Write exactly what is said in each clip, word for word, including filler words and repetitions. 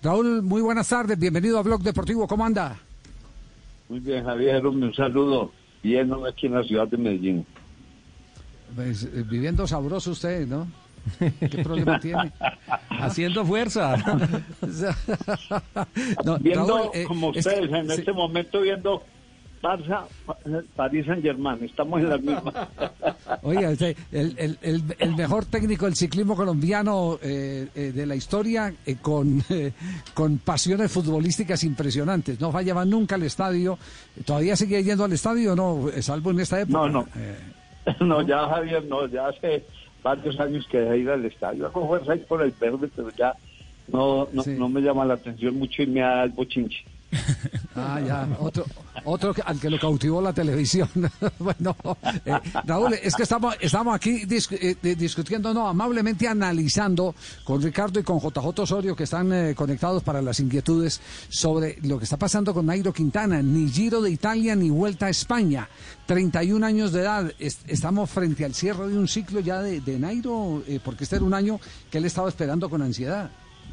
Raúl, muy buenas tardes, bienvenido a Blog Deportivo, ¿cómo anda? Muy bien, Javier, un saludo. Bien, aquí en la ciudad de Medellín. Pues, eh, viviendo sabroso usted, ¿no? ¿Qué problema tiene? Haciendo fuerza. no, viendo, Raúl, eh, como ustedes, es que, en sí. este momento viendo Barça, París Saint-Germain, estamos en la misma. Oiga, el, el, el, el mejor técnico del ciclismo colombiano eh, eh, de la historia, eh, con, eh, con pasiones futbolísticas impresionantes. No fallaba nunca al estadio. ¿Todavía sigue yendo al estadio o no? Salvo en esta época. No, no. Eh, no, ya Javier, no, ya hace varios años que dejé ir al estadio. Hago fuerza ahí por el verde, pero ya no, no, sí. no me llama la atención mucho y me da el bochinche. Ah, ya, otro, otro al que lo cautivó la televisión. Bueno, eh, Raúl, es que estamos, estamos aquí dis, eh, discutiendo, no, amablemente analizando con Ricardo y con J J Osorio, que están eh, conectados para las inquietudes sobre lo que está pasando con Nairo Quintana. Ni Giro de Italia ni Vuelta a España. treinta y un años de edad. Est estamos frente al cierre de un ciclo ya de, de Nairo, eh, porque este era un año que él estaba esperando con ansiedad.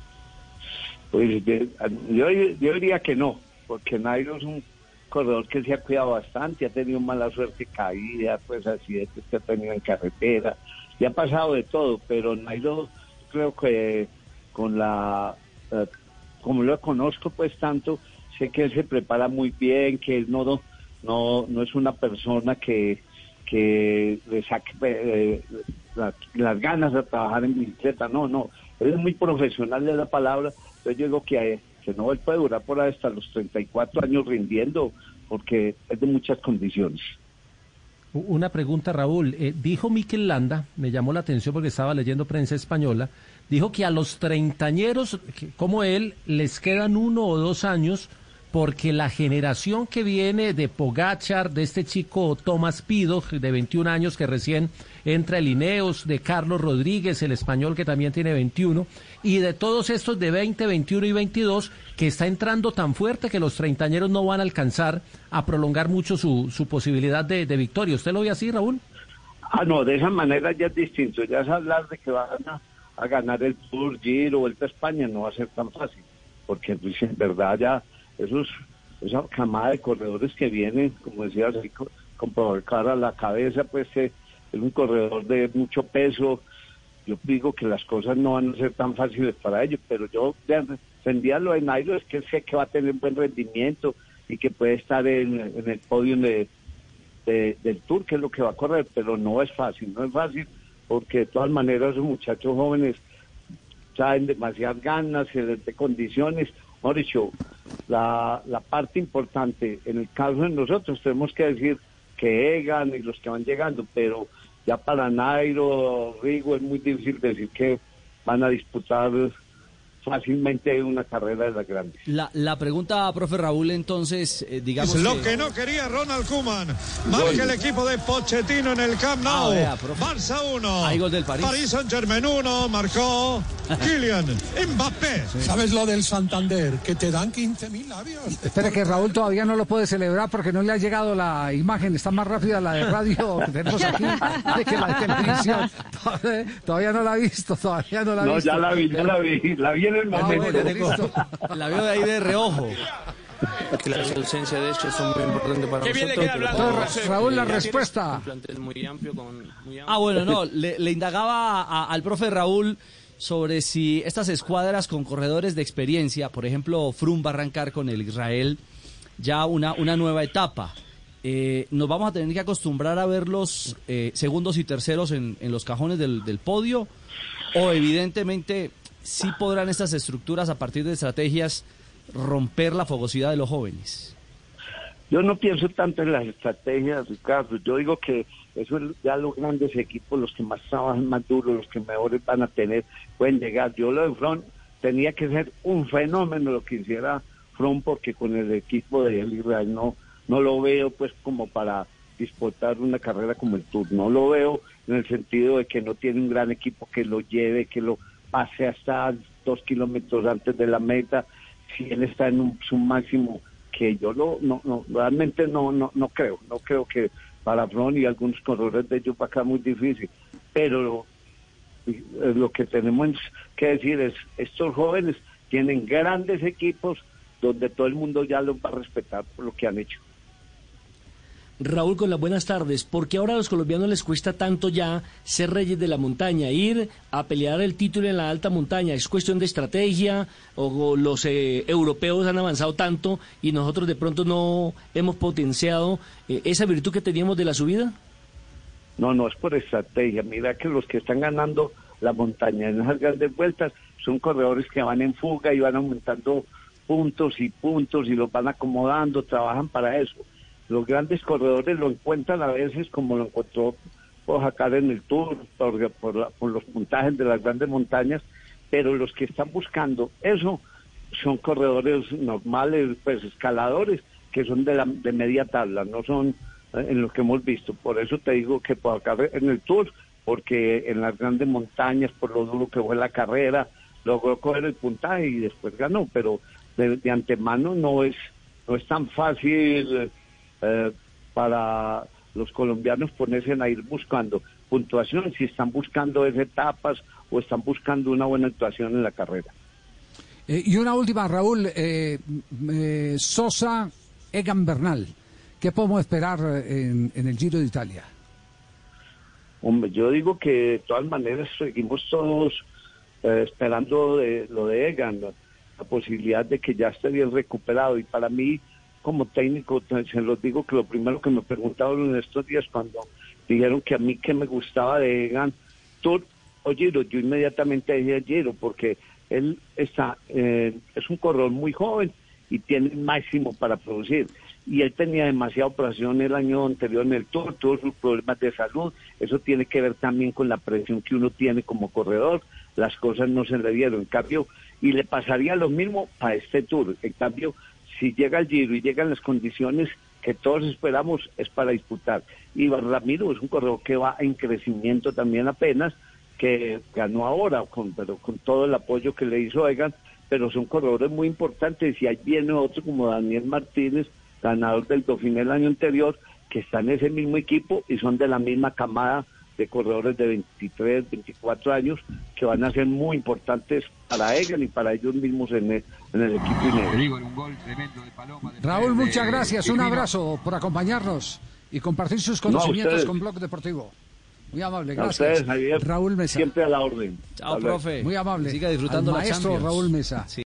Pues yo, yo diría que no, porque Nairo es un corredor que se ha cuidado bastante, ha tenido mala suerte, caída, pues accidentes que ha tenido en carretera, y ha pasado de todo, pero Nairo creo que con la, uh, como lo conozco pues tanto, sé que él se prepara muy bien, que él no, no, no es una persona que, que le saque eh, la, las ganas de trabajar en bicicleta, no, no, él es muy profesional de la palabra. Entonces yo digo que, que no, él puede durar por ahí hasta los treinta y cuatro años rindiendo, porque es de muchas condiciones. Una pregunta, Raúl. Eh, dijo Mikel Landa, me llamó la atención porque estaba leyendo prensa española, dijo que a los treintañeros, como él, les quedan uno o dos años, porque la generación que viene de Pogačar, de este chico Tomás Pido, de veintiún años, que recién entra el Ineos, de Carlos Rodríguez, el español que también tiene veintiuno, y de todos estos de veinte, veintiuno y veintidós, que está entrando tan fuerte que los treintañeros no van a alcanzar a prolongar mucho su, su posibilidad de, de victoria. ¿Usted lo ve así, Raúl? Ah, no, de esa manera ya es distinto. Ya es hablar de que van a, a ganar el Tour, Giro, Vuelta a España, no va a ser tan fácil, porque pues, en verdad ya esos, esa camada de corredores que vienen, como decías, con, con provocar a la cabeza, pues eh, es un corredor de mucho peso. Yo digo que las cosas no van a ser tan fáciles para ellos, pero yo defendía lo de Nairo, es que sé que va a tener buen rendimiento y que puede estar en, en el podio de, de, del Tour, que es lo que va a correr, pero no es fácil, no es fácil, porque de todas maneras esos muchachos jóvenes traen demasiadas ganas, de condiciones. Mauricio, la, la parte importante, en el caso de nosotros, tenemos que decir que Egan y los que van llegando, pero ya para Nairo, Rigo, es muy difícil decir que van a disputar fácilmente una carrera de las grandes. La, la pregunta, profe Raúl, entonces, eh, digamos es lo que... que no quería Ronald Koeman. Marca el equipo de Pochettino en el Camp Nou. Ah, vea, Barça uno. Hay gol del París. París Saint-Germain uno. Marcó Kylian Mbappé. Sí. ¿Sabes lo del Santander? Que te dan quince mil labios. Espere que Raúl todavía no lo puede celebrar porque no le ha llegado la imagen. Está más rápida la de radio que tenemos aquí que la de televisión. Todavía, todavía no la ha visto, todavía no la ha no, visto. No, ya la vi, ya la vi. La vi en el momento. Ah, bueno, listo. La veo de ahí de reojo. La ausencia de ellos son muy importantes para Qué nosotros. Bien le Entonces, Raúl, la respuesta. Un plantel muy amplio, con, muy amplio. Ah, bueno, no, le, le indagaba a, al profe Raúl sobre si estas escuadras con corredores de experiencia, por ejemplo, Froome va a arrancar con el Israel ya una, una nueva etapa. Eh, ¿Nos vamos a tener que acostumbrar a verlos eh, segundos y terceros en, en los cajones del, del podio? ¿O evidentemente sí podrán estas estructuras, a partir de estrategias, romper la fogosidad de los jóvenes? Yo no pienso tanto en las estrategias, Ricardo. Yo digo que eso es ya los grandes equipos, los que más trabajan, más duros, los que mejores van a tener, pueden llegar. Yo lo de Froome tenía que ser un fenómeno lo que hiciera Froome, porque con el equipo de El Israel no, no lo veo pues como para disputar una carrera como el Tour. No lo veo en el sentido de que no tiene un gran equipo que lo lleve, que lo pase hasta dos kilómetros antes de la meta. Si él está en un, su máximo, que yo lo, no, no, realmente no, no, no creo, no creo que para Froome y algunos corredores de ellos va a quedar muy difícil, pero lo, lo que tenemos que decir es, estos jóvenes tienen grandes equipos donde todo el mundo ya los va a respetar por lo que han hecho. Raúl, con las buenas tardes. ¿Por qué ahora a los colombianos les cuesta tanto ya ser reyes de la montaña, ir a pelear el título en la alta montaña? ¿Es cuestión de estrategia o, o los eh, europeos han avanzado tanto y nosotros de pronto no hemos potenciado eh, esa virtud que teníamos de la subida? No, no es por estrategia. Mira que los que están ganando la montaña en esas grandes vueltas son corredores que van en fuga y van aumentando puntos y puntos y los van acomodando, trabajan para eso. Los grandes corredores lo encuentran a veces como lo encontró Pogacar en el Tour, por, por, la, por los puntajes de las grandes montañas, pero los que están buscando eso son corredores normales, pues escaladores, que son de, la, de media tabla, no son eh, en los que hemos visto. Por eso te digo que Pogacar en el Tour, porque en las grandes montañas, por lo duro que fue la carrera, logró coger el puntaje y después ganó, pero de, de antemano no es, no es tan fácil... Eh, para los colombianos ponerse a ir buscando puntuación, si están buscando esas etapas o están buscando una buena actuación en la carrera. Eh, y una última, Raúl, eh, eh, Sosa, Egan Bernal, ¿qué podemos esperar en, en el Giro de Italia? Hombre, yo digo que de todas maneras seguimos todos eh, esperando de, lo de Egan, la, la posibilidad de que ya esté bien recuperado, y para mí como técnico, se los digo que lo primero que me preguntaron en estos días cuando dijeron que a mí que me gustaba de Egan, Tour o Giro, yo inmediatamente dije Giro, porque él está eh, es un corredor muy joven y tiene el máximo para producir, y él tenía demasiada operación el año anterior en el Tour, todos sus problemas de salud, eso tiene que ver también con la presión que uno tiene como corredor, las cosas no se le dieron, en cambio, y le pasaría lo mismo para este Tour, en cambio, si llega el Giro y llegan las condiciones que todos esperamos, es para disputar. Y Ramiro es un corredor que va en crecimiento también apenas, que ganó ahora, con, pero con todo el apoyo que le hizo Egan, pero son corredores muy importantes, y ahí viene otro como Daniel Martínez, ganador del Dauphiné el año anterior, que está en ese mismo equipo y son de la misma camada de corredores de veintitrés, veinticuatro años, que van a ser muy importantes para Egan y para ellos mismos en el, en el equipo inegro. Raúl, muchas gracias, un abrazo por acompañarnos y compartir sus conocimientos no, con Blog Deportivo. Muy amable, gracias. A ustedes, Javier, Raúl Mesa. Siempre a la orden. Chao, profe. Muy amable. Siga disfrutando Al la maestro Champions. Raúl Mesa. Sí.